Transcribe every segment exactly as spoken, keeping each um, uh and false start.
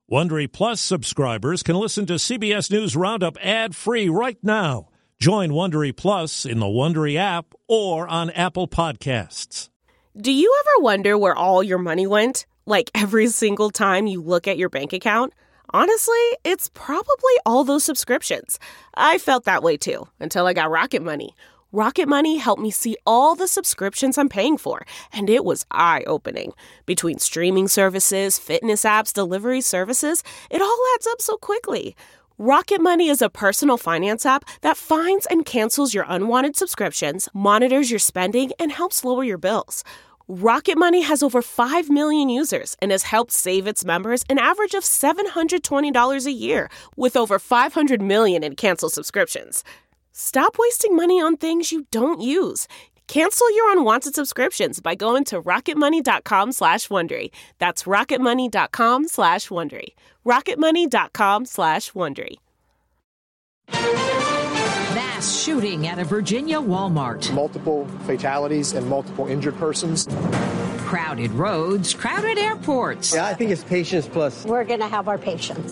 Wondery Plus subscribers can listen to C B S News Roundup ad-free right now. Join Wondery Plus in the Wondery app or on Apple Podcasts. Do you ever wonder where all your money went? Like every single time you look at your bank account? Honestly, it's probably all those subscriptions. I felt that way too, until I got Rocket Money. Rocket Money helped me see all the subscriptions I'm paying for, and it was eye-opening. Between streaming services, fitness apps, delivery services, it all adds up so quickly. Rocket Money is a personal finance app that finds and cancels your unwanted subscriptions, monitors your spending, and helps lower your bills. Rocket Money has over five million users and has helped save its members an average of seven hundred twenty dollars a year, with over five hundred million in canceled subscriptions. Stop wasting money on things you don't use. Cancel your unwanted subscriptions by going to rocketmoney.com slash Wondery. That's rocketmoney.com slash Wondery. rocketmoney.com slash Wondery. Mass shooting at a Virginia Walmart. Multiple fatalities and multiple injured persons. Crowded roads, crowded airports. Yeah, I think it's patience plus. We're going to have our patience.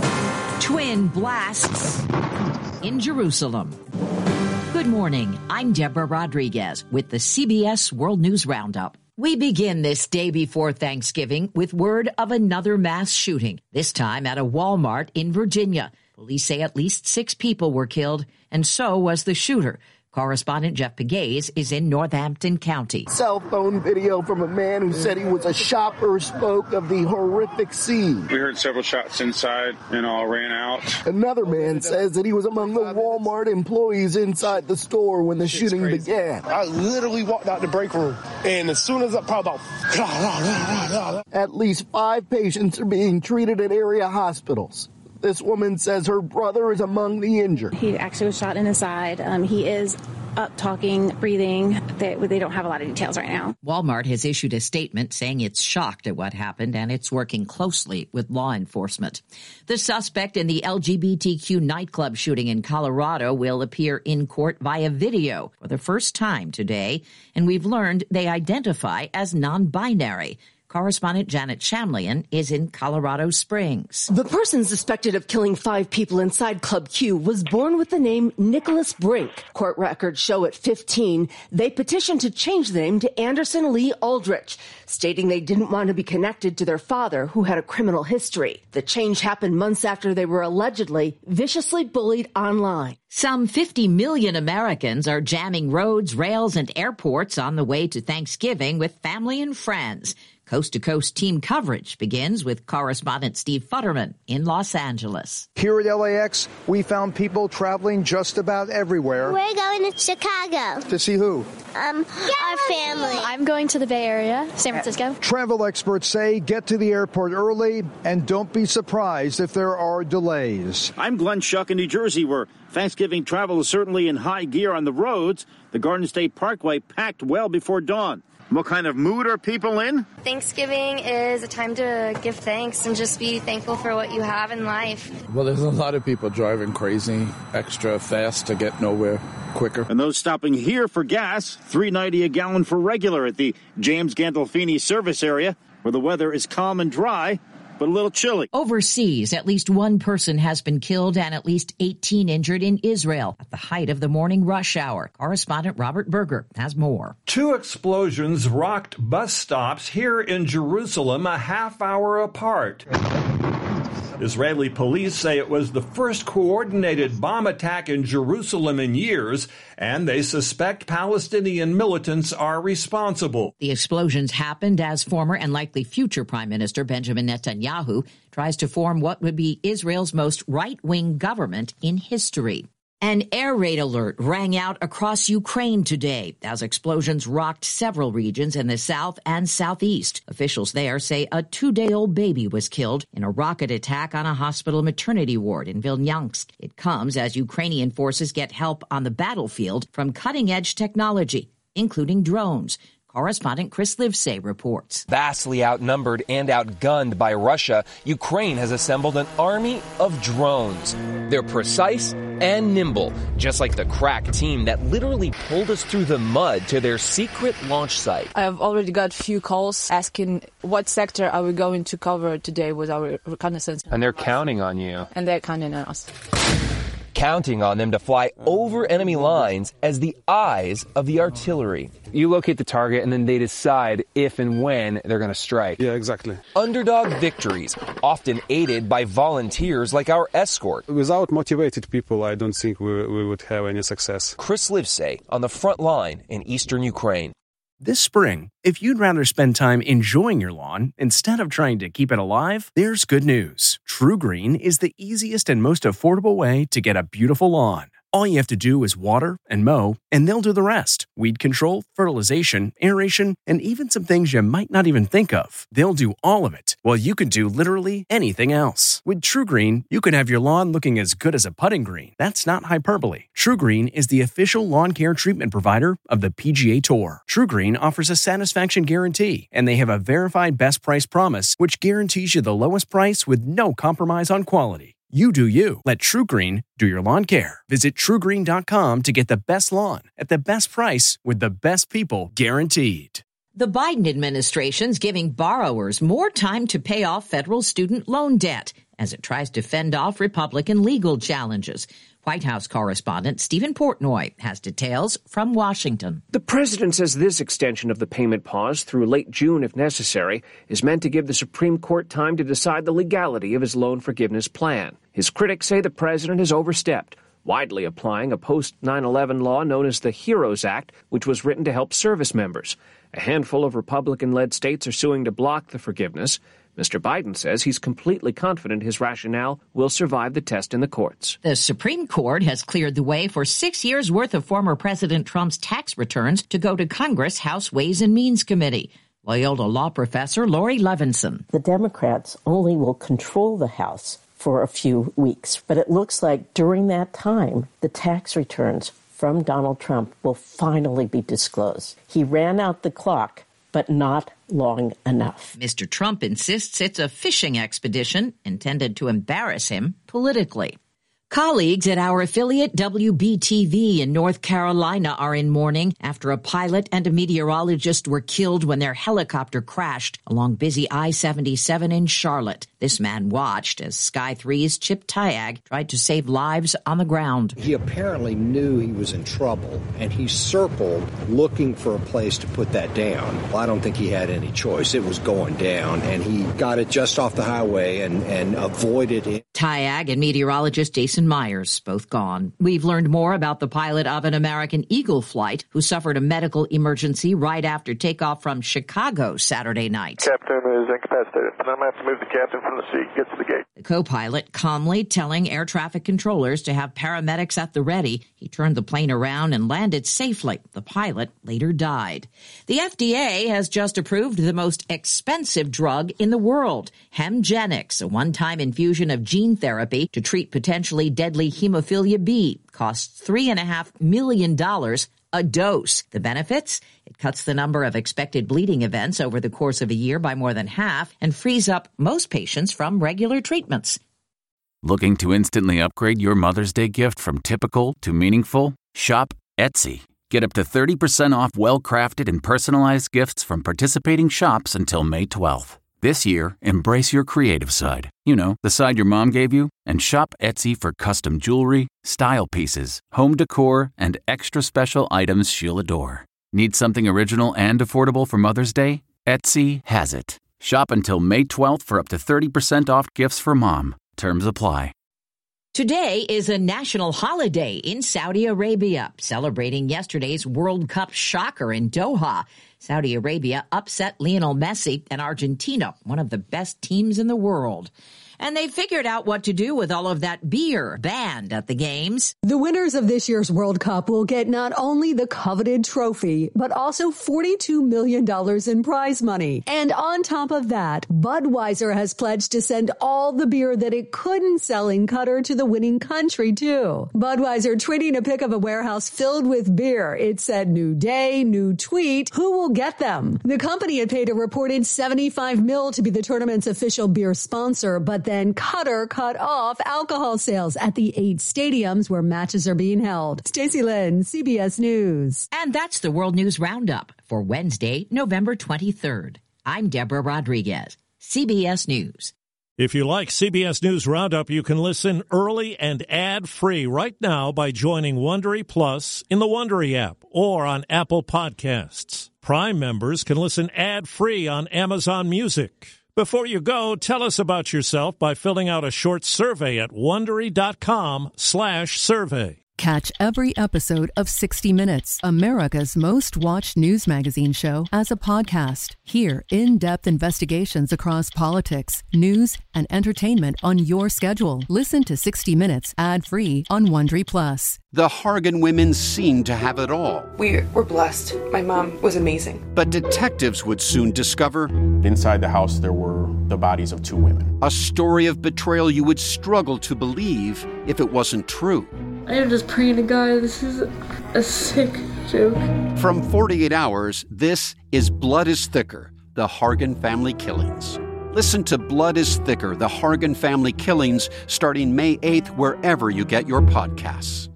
Twin blasts in Jerusalem. Good morning. I'm Deborah Rodriguez with the C B S World News Roundup. We begin this day before Thanksgiving with word of another mass shooting, this time at a Walmart in Virginia. Police say at least six people were killed, and so was the shooter. Correspondent Jeff Pegues is in Northampton County. Cell phone video from a man who said he was a shopper spoke of the horrific scene. We heard several shots inside and all ran out. Another man says that he was among the Walmart employees inside the store when the shooting began. I literally walked out the break room, and as soon as I probably about... At least five patients are being treated at area hospitals. This woman says her brother is among the injured. He actually was shot in his side. Um, he is up, talking, breathing. They, they don't have a lot of details right now. Walmart has issued a statement saying it's shocked at what happened and it's working closely with law enforcement. The suspect in the L G B T Q nightclub shooting in Colorado will appear in court via video for the first time today, and we've learned they identify as non-binary. Correspondent Janet Shamlian is in Colorado Springs. The person suspected of killing five people inside Club Q was born with the name Nicholas Brink. Court records show at fifteen, they petitioned to change the name to Anderson Lee Aldrich, stating they didn't want to be connected to their father, who had a criminal history. The change happened months after they were allegedly viciously bullied online. Some fifty million Americans are jamming roads, rails, and airports on the way to Thanksgiving with family and friends. Coast-to-coast team coverage begins with correspondent Steve Futterman in Los Angeles. Here at L A X, we found people traveling just about everywhere. We're going to Chicago. To see who? Um, our family. I'm going to the Bay Area, San Francisco. Travel experts say get to the airport early and don't be surprised if there are delays. I'm Glenn Schuck in New Jersey, where Thanksgiving travel is certainly in high gear on the roads. The Garden State Parkway packed well before dawn. What kind of mood are people in? Thanksgiving is a time to give thanks and just be thankful for what you have in life. Well, there's a lot of people driving crazy, extra fast to get nowhere quicker. And those stopping here for gas, three ninety a gallon for regular at the James Gandolfini service area, where the weather is calm and dry, but a little chilly. Overseas, at least one person has been killed and at least eighteen injured in Israel at the height of the morning rush hour. Correspondent Robert Berger has more. Two explosions rocked bus stops here in Jerusalem a half hour apart. Israeli police say it was the first coordinated bomb attack in Jerusalem in years, and they suspect Palestinian militants are responsible. The explosions happened as former and likely future Prime Minister Benjamin Netanyahu tries to form what would be Israel's most right-wing government in history. An air raid alert rang out across Ukraine today as explosions rocked several regions in the south and southeast. Officials there say a two-day-old baby was killed in a rocket attack on a hospital maternity ward in Vilnyansk. It comes as Ukrainian forces get help on the battlefield from cutting-edge technology, including drones. Correspondent Chris Livesay reports. Vastly outnumbered and outgunned by Russia, Ukraine has assembled an army of drones. They're precise and nimble, just like the crack team that literally pulled us through the mud to their secret launch site. I've already got a few calls asking what sector are we going to cover today with our reconnaissance. And they're counting on you. And they're counting on us. Counting on them to fly over enemy lines as the eyes of the artillery. You locate the target and then they decide if and when they're going to strike. Yeah, exactly. Underdog victories, often aided by volunteers like our escort. Without motivated people, I don't think we, we would have any success. Chris Livesay on the front line in eastern Ukraine. This spring, if you'd rather spend time enjoying your lawn instead of trying to keep it alive, there's good news. True Green is the easiest and most affordable way to get a beautiful lawn. All you have to do is water and mow, and they'll do the rest. Weed control, fertilization, aeration, and even some things you might not even think of. They'll do all of it, while you can do literally anything else. With True Green, you can have your lawn looking as good as a putting green. That's not hyperbole. True Green is the official lawn care treatment provider of the P G A Tour. True Green offers a satisfaction guarantee, and they have a verified best price promise, which guarantees you the lowest price with no compromise on quality. You do you. Let True Green do your lawn care. Visit true green dot com to get the best lawn at the best price with the best people guaranteed. The Biden administration's giving borrowers more time to pay off federal student loan debt as it tries to fend off Republican legal challenges. White House correspondent Stephen Portnoy has details from Washington. The president says this extension of the payment pause through late June, if necessary, is meant to give the Supreme Court time to decide the legality of his loan forgiveness plan. His critics say the president has overstepped, widely applying a post nine eleven law known as the HEROES Act, which was written to help service members. A handful of Republican-led states are suing to block the forgiveness. Mister Biden says he's completely confident his rationale will survive the test in the courts. The Supreme Court has cleared the way for six years' worth of former President Trump's tax returns to go to Congress' House Ways and Means Committee. Loyola law professor Lori Levinson. The Democrats only will control the House for a few weeks, but it looks like during that time, the tax returns from Donald Trump will finally be disclosed. He ran out the clock, but not long enough. Mister Trump insists it's a fishing expedition intended to embarrass him politically. Colleagues at our affiliate W B T V in North Carolina are in mourning after a pilot and a meteorologist were killed when their helicopter crashed along busy I seventy-seven in Charlotte. This man watched as Sky three's Chip Tyag tried to save lives on the ground. He apparently knew he was in trouble, and he circled looking for a place to put that down. Well, I don't think he had any choice. It was going down, and he got it just off the highway and, and avoided it. Tyag and meteorologist Jason Myers, both gone. We've learned more about the pilot of an American Eagle flight who suffered a medical emergency right after takeoff from Chicago Saturday night. Captain is incapacitated, and I'm going to have to move the captain from the seat, get to the gate. The co-pilot calmly telling air traffic controllers to have paramedics at the ready. He turned the plane around and landed safely. The pilot later died. The F D A has just approved the most expensive drug in the world, Hemgenix, a one-time infusion of gene therapy to treat potentially deadly hemophilia B. Costs three and a half million dollars a dose. The benefits? It cuts the number of expected bleeding events over the course of a year by more than half and frees up most patients from regular treatments. Looking to instantly upgrade your Mother's Day gift from typical to meaningful? Shop Etsy. Get up to thirty percent off well-crafted and personalized gifts from participating shops until May twelfth. This year, embrace your creative side. You know, the side your mom gave you. And shop Etsy for custom jewelry, style pieces, home decor, and extra special items she'll adore. Need something original and affordable for Mother's Day? Etsy has it. Shop until May twelfth for up to thirty percent off gifts for mom. Terms apply. Today is a national holiday in Saudi Arabia, celebrating yesterday's World Cup shocker in Doha. Saudi Arabia upset Lionel Messi and Argentina, one of the best teams in the world. and they figured out what to do with all of that beer banned at the games. The winners of this year's World Cup will get not only the coveted trophy, but also forty-two million dollars in prize money. And on top of that, Budweiser has pledged to send all the beer that it couldn't sell in Qatar to the winning country, too. Budweiser tweeting a pic of a warehouse filled with beer. It said, "New day, new tweet. Who will get them?" The company had paid a reported seventy-five mil to be the tournament's official beer sponsor, but then Qatar cut off alcohol sales at the eight stadiums where matches are being held. Stacey Lynn, C B S News. And that's the World News Roundup for Wednesday, November twenty-third. I'm Deborah Rodriguez, C B S News. If you like C B S News Roundup, you can listen early and ad-free right now by joining Wondery Plus in the Wondery app or on Apple Podcasts. Prime members can listen ad-free on Amazon Music. Before you go, tell us about yourself by filling out a short survey at Wondery.com slash survey. Catch every episode of sixty minutes, America's most watched news magazine show, as a podcast. Hear in-depth investigations across politics, news, and entertainment on your schedule. Listen to sixty minutes ad-free on Wondery Plus. The Hargan women seemed to have it all. We were blessed. My mom was amazing. But detectives would soon discover... Inside the house, there were the bodies of two women. A story of betrayal you would struggle to believe if it wasn't true. I am just praying to God, this is a sick joke. From forty-eight hours, this is Blood is Thicker, the Hargan Family Killings. Listen to Blood is Thicker, the Hargan Family Killings, starting May eighth, wherever you get your podcasts.